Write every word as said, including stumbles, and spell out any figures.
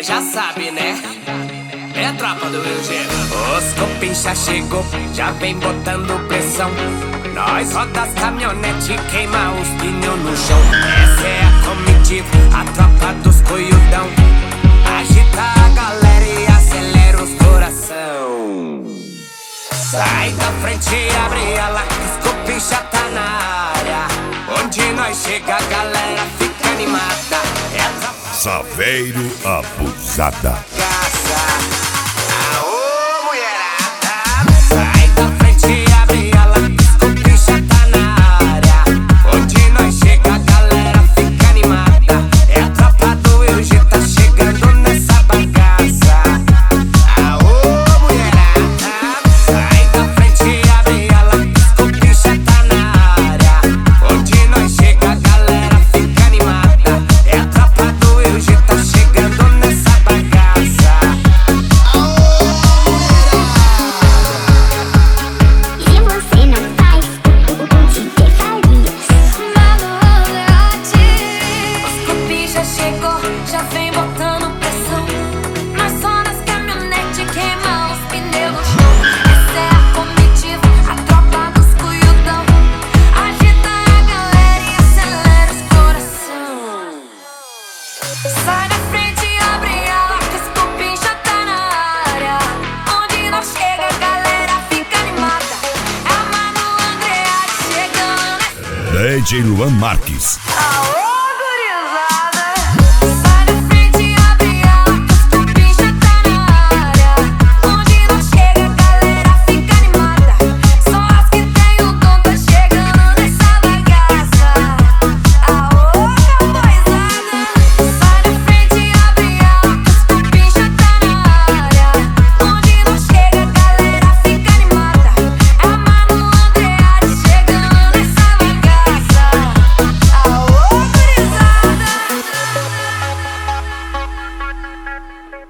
já sabe, né? É a tropa do Rio de Janeiro. Os copincha chegou, já vem botando pressão. Nós roda as caminhonete, queima os pneus no chão. Essa é a comitiva, a tropa dos coiudão. Agita a galera e acelera os coração. Sai da frente e abre ela, que os copincha tá na área. Onde nós chega a galera fica animada. É a tropa Saveiro Abusada. Aô, mulherada, sai da frente e abre ela, que os copincha tá na área. Onde nós chega a galera fica animada. É a tropa do Rio G, tá chegando nessa bagaça. Aô, mulherada, sai da frente e abre ela, que os copincha tá na área. Onde nós chega a galera fica animada. É a tropa do Rio G, tá chegando nessa bagaça. Se você não faz, o que faria? Os cupim já chegou, já vem botando pressão. Nós só nas caminhonete queima os pneus no chão. Essa é a comitiva, a tropa dos cuiudão. Agita a galera e acelera os coração. Sai da frente e abre ela, que os cupim já tá na área. Onde nós chega a galera fica animada. É a Manu Andreatti chegando. D J Luan Marques. Aô,